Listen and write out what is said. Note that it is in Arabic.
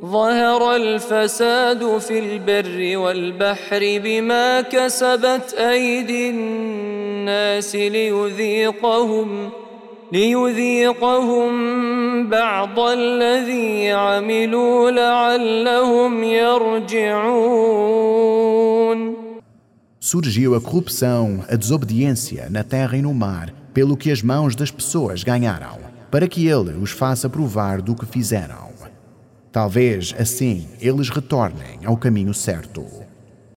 ظهر الفساد في البر والبحر بما كسبت أيدي الناس ليذيقهم بعض الذي عملوا لعلهم يرجعون. Surgiu a corrupção, a desobediência na terra e no mar, pelo que as mãos das pessoas ganharam, para que ele os faça provar do que fizeram. Talvez, assim, eles retornem ao caminho certo.